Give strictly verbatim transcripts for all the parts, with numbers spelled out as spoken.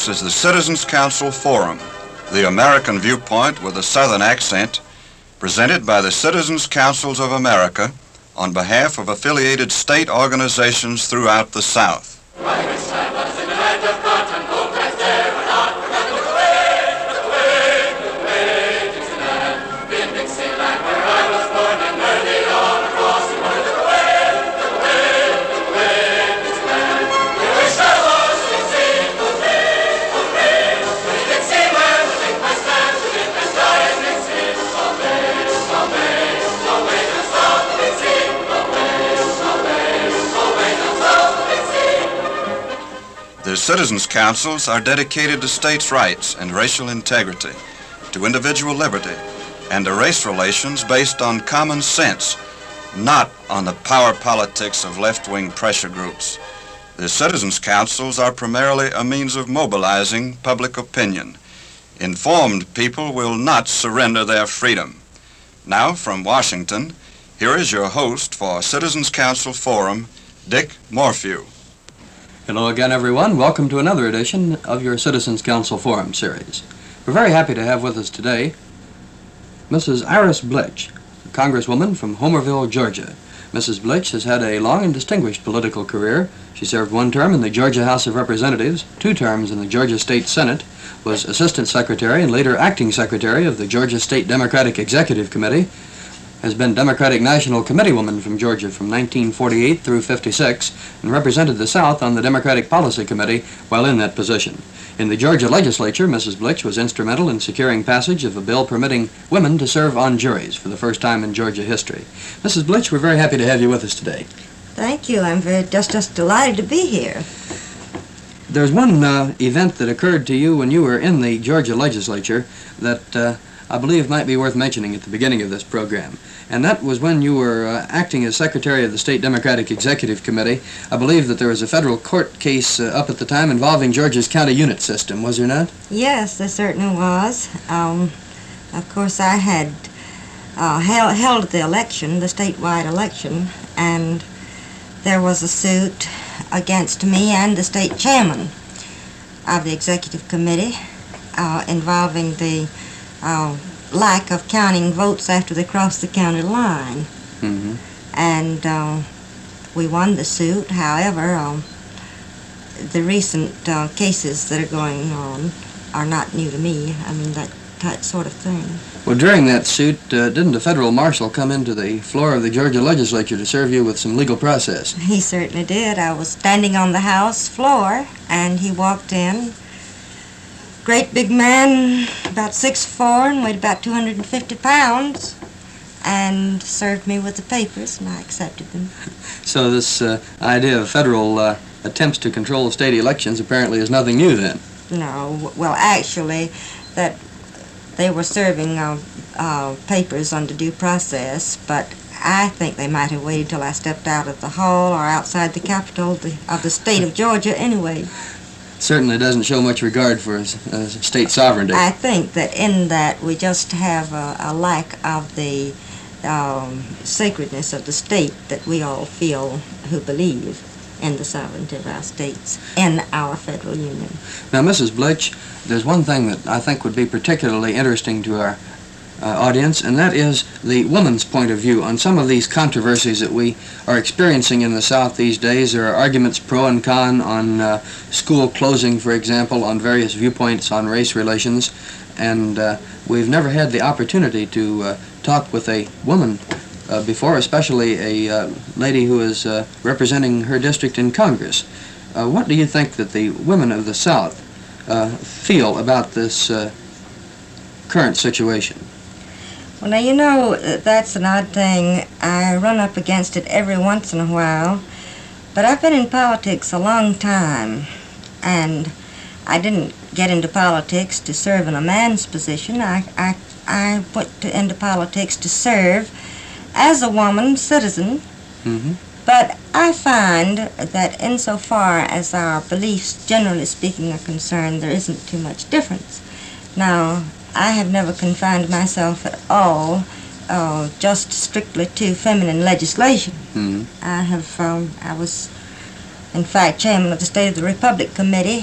This is the Citizens Council Forum, the American viewpoint with a Southern accent, presented by the Citizens Councils of America on behalf of affiliated state organizations throughout the South. The Citizens Councils are dedicated to states' rights and racial integrity, to individual liberty, and to race relations based on common sense, not on the power politics of left-wing pressure groups. The Citizens Councils are primarily a means of mobilizing public opinion. Informed people will not surrender their freedom. Now, from Washington, here is your host for Citizens Council Forum, Dick Morphew. Hello again, everyone. Welcome to another edition of your Citizens Council Forum series. We're very happy to have with us today Missus Iris Blitch, a congresswoman from Homerville, Georgia. Missus Blitch has had a long and distinguished political career. She served one term in the Georgia House of Representatives, two terms in the Georgia State Senate, was Assistant Secretary and later Acting Secretary of the Georgia State Democratic Executive Committee, has been Democratic National Committeewoman from Georgia from nineteen forty-eight through fifty-six, and represented the South on the Democratic Policy Committee while in that position. In the Georgia legislature, Missus Blitch was instrumental in securing passage of a bill permitting women to serve on juries for the first time in Georgia history. Missus Blitch, we're very happy to have you with us today. Thank you. I'm very just, just delighted to be here. There's one uh, event that occurred to you when you were in the Georgia legislature that uh, I believe might be worth mentioning at the beginning of this program. And that was when you were uh, acting as Secretary of the State Democratic Executive Committee. I believe that there was a federal court case uh, up at the time involving Georgia's county unit system, was there not? Yes, there certainly was. Um, of course, I had uh, held, held the election, the statewide election, and there was a suit against me and the state chairman of the Executive Committee uh, involving the uh, lack of counting votes after they crossed the county line. Mm-hmm. And uh, we won the suit. However, um, the recent uh, cases that are going on are not new to me. I mean, that type sort of thing. Well, during that suit, uh, didn't a federal marshal come into the floor of the Georgia legislature to serve you with some legal process? He certainly did. I was standing on the House floor, and he walked in. Great big man, about six foot four, and weighed about two hundred fifty pounds, and served me with the papers, and I accepted them. So this uh, idea of federal uh, attempts to control state elections apparently is nothing new then? No. Well, actually, that they were serving uh, uh, papers under due process, but I think they might have waited till I stepped out of the hall or outside the Capitol of the, of the state of Georgia anyway. Certainly doesn't show much regard for uh, state sovereignty. I think that in that we just have a, a lack of the um, sacredness of the state that we all feel who believe in the sovereignty of our states in our federal union. Now, Missus Blitch, there's one thing that I think would be particularly interesting to our uh, audience, and that is the woman's point of view on some of these controversies that we are experiencing in the South these days. There are arguments pro and con on uh, school closing, for example, on various viewpoints on race relations, and uh, we've never had the opportunity to uh, talk with a woman uh, before, especially a uh, lady who is uh, representing her district in Congress. Uh, what do you think that the women of the South uh, feel about this uh, current situation? Well, now, you know, that's an odd thing. I run up against it every once in a while, but I've been in politics a long time, and I didn't get into politics to serve in a man's position. I, I, I went to, into politics to serve as a woman citizen, Mm-hmm. but I find that insofar as our beliefs, generally speaking, are concerned, there isn't too much difference. Now, I have never confined myself at all uh, just strictly to feminine legislation. Mm-hmm. I have, um, I was, in fact, chairman of the State of the Republic Committee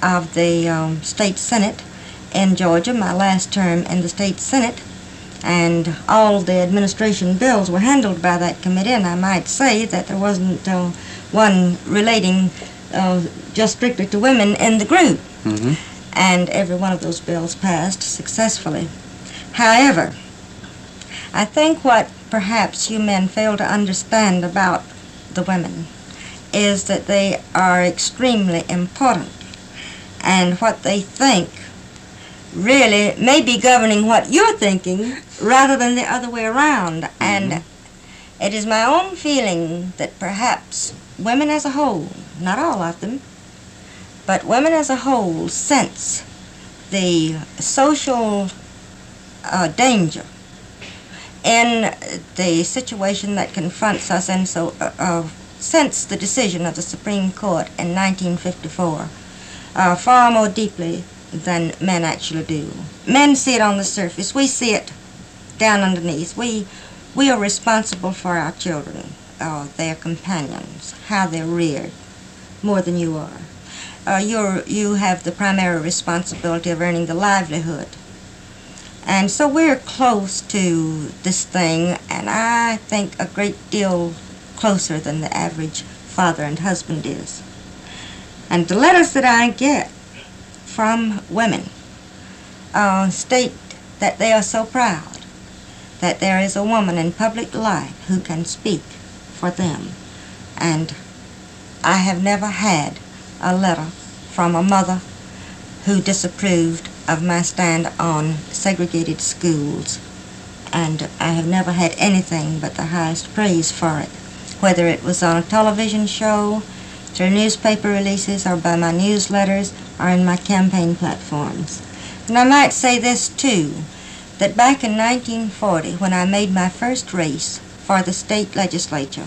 of the um, state senate in Georgia, my last term in the state senate, and all the administration bills were handled by that committee, and I might say that there wasn't uh, one relating uh, just strictly to women in the group. Mm-hmm. And every one of those bills passed successfully. However, I think what perhaps you men fail to understand about the women is that they are extremely important, and what they think really may be governing what you're thinking rather than the other way around. Mm-hmm. And it is my own feeling that perhaps women as a whole, not all of them, but women as a whole sense the social uh, danger in the situation that confronts us, and so uh, uh, since the decision of the Supreme Court in nineteen fifty-four, uh, far more deeply than men actually do. Men see it on the surface. We see it down underneath. We, we are responsible for our children, uh, their companions, how they're reared, more than you are. Uh, you're, you have the primary responsibility of earning the livelihood. And so we're close to this thing, and I think a great deal closer than the average father and husband is. And the letters that I get from women uh, state that they are so proud that there is a woman in public life who can speak for them. And I have never had a letter from a mother who disapproved of my stand on segregated schools, and I have never had anything but the highest praise for it, whether it was on a television show, through newspaper releases, or by my newsletters, or in my campaign platforms. And I might say this too, that back in nineteen forty, when I made my first race for the state legislature,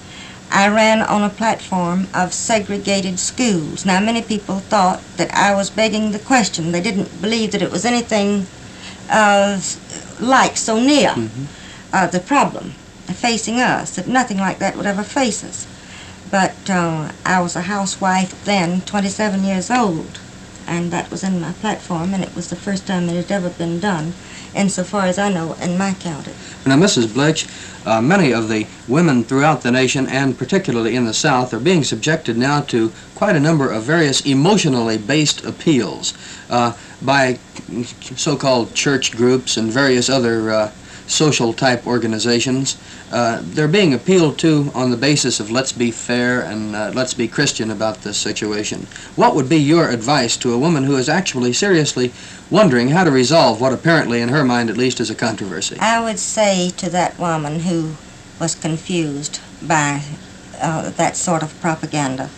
I ran on a platform of segregated schools. Now, many people thought that I was begging the question. They didn't believe that it was anything uh, like so near mm-hmm. uh, the problem facing us, that nothing like that would ever face us. But uh, I was a housewife then, twenty-seven years old, and that was in my platform, and it was the first time it had ever been done, insofar as I know, in my county. Now, Missus Blitch, uh, many of the women throughout the nation, and particularly in the South, are being subjected now to quite a number of various emotionally based appeals uh, by so-called church groups and various other uh, social type organizations. Uh, they're being appealed to on the basis of let's be fair and uh, let's be Christian about this situation. What would be your advice to a woman who is actually seriously wondering how to resolve what apparently, in her mind at least, is a controversy? I would say to that woman who was confused by uh, that sort of propaganda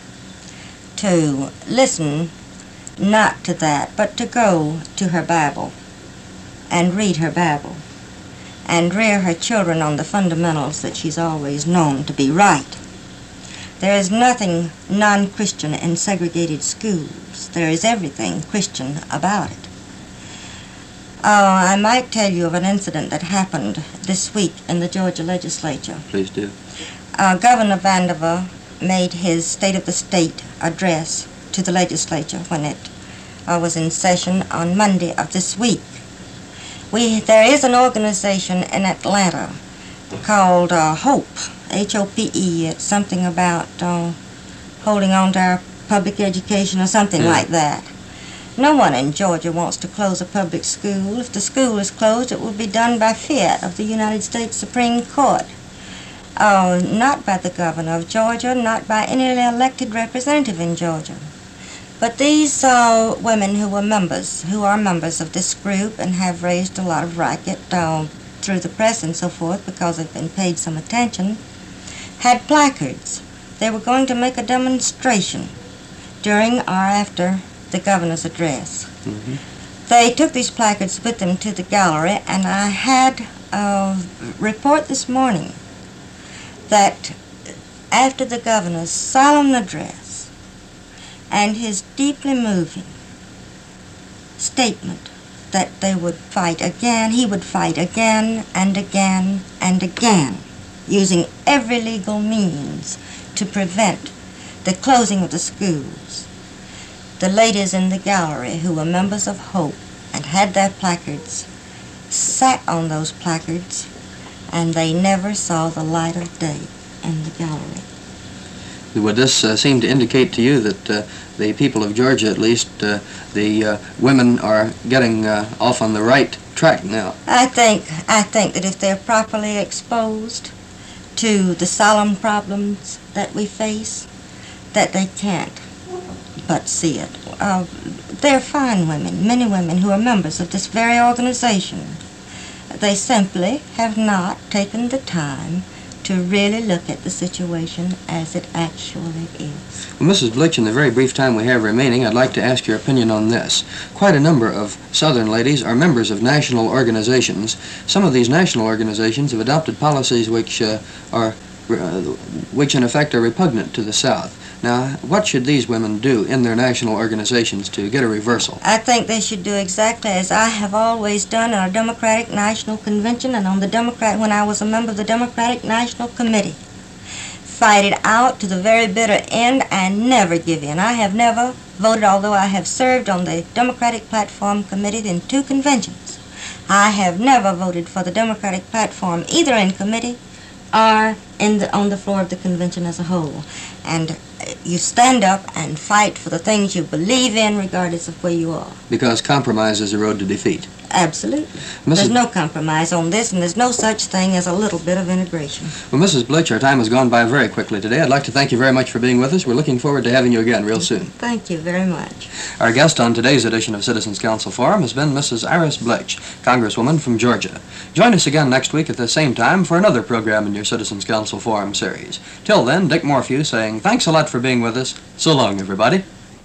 to listen not to that, but to go to her Bible and read her Bible and rear her children on the fundamentals that she's always known to be right. There is nothing non-Christian in segregated schools. There is everything Christian about it. Uh, I might tell you of an incident that happened this week in the Georgia legislature. Please do. Uh, Governor Vandiver made his State of the State address to the legislature when it uh, was in session on Monday of this week. We, there is an organization in Atlanta called uh, HOPE, H O P E. It's something about uh, holding on to our public education or something yeah. like that. No one in Georgia wants to close a public school. If the school is closed, it will be done by fiat of the United States Supreme Court. Uh, not by the governor of Georgia, not by any elected representative in Georgia. But these uh, women who were members, who are members of this group and have raised a lot of racket uh, through the press and so forth because they've been paid some attention, had placards. They were going to make a demonstration during or after the governor's address. Mm-hmm. They took these placards with them to the gallery, and I had a report this morning that after the governor's solemn address and his deeply moving statement that they would fight again, he would fight again and again and again, using every legal means to prevent the closing of the schools, the ladies in the gallery who were members of HOPE and had their placards sat on those placards, and they never saw the light of day in the gallery. Would this uh, seem to indicate to you that uh, the people of Georgia, at least, uh, the uh, women are getting uh, off on the right track now? I think, I think that if they're properly exposed to the solemn problems that we face, that they can't but see it. Uh, they're fine women, many women who are members of this very organization. They simply have not taken the time to really look at the situation as it actually is. Well, Missus Blitch, in the very brief time we have remaining, I'd like to ask your opinion on this. Quite a number of Southern ladies are members of national organizations. Some of these national organizations have adopted policies which uh, are, uh, which in effect are repugnant to the South. Now, what should these women do in their national organizations to get a reversal? I think they should do exactly as I have always done in our Democratic National Convention and on the Democrat when I was a member of the Democratic National Committee. Fight it out to the very bitter end and never give in. I have never voted, although I have served on the Democratic Platform Committee in two conventions. I have never voted for the Democratic platform either in committee or in the, on the floor of the convention as a whole. And you stand up and fight for the things you believe in regardless of where you are. Because compromise is a road to defeat. Absolutely. Missus There's no compromise on this, and there's no such thing as a little bit of integration. Well, Missus Blitch, our time has gone by very quickly today. I'd like to thank you very much for being with us. We're looking forward to having you again real soon. Thank you very much. Our guest on today's edition of Citizens Council Forum has been Missus Iris Blitch, Congresswoman from Georgia. Join us again next week at the same time for another program in your Citizens Council Forum series. Till then, Dick Morphew saying thanks a lot for being with us. So long, everybody.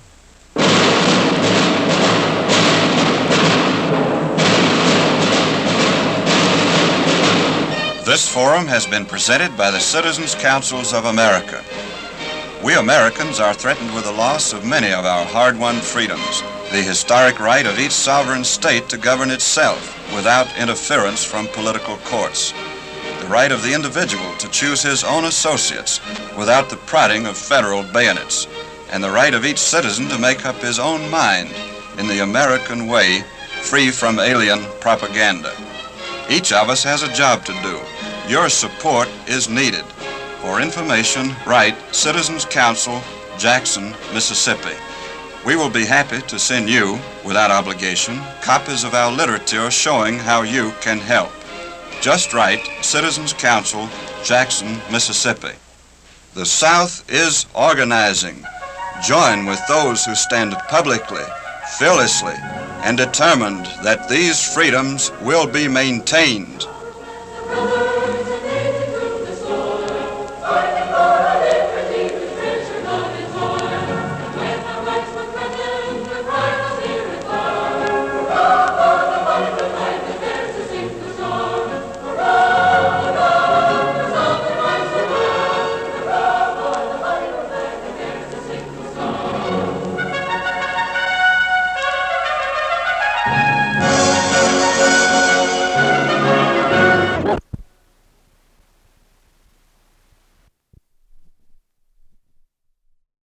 This forum has been presented by the Citizens Councils of America. We Americans are threatened with the loss of many of our hard-won freedoms, the historic right of each sovereign state to govern itself without interference from political courts, the right of the individual to choose his own associates without the prodding of federal bayonets, and the right of each citizen to make up his own mind in the American way, free from alien propaganda. Each of us has a job to do. Your support is needed. For information, write Citizens Council, Jackson, Mississippi. We will be happy to send you, without obligation, copies of our literature showing how you can help. Just write Citizens Council, Jackson, Mississippi. The South is organizing. Join with those who stand publicly, fearlessly, and determined that these freedoms will be maintained.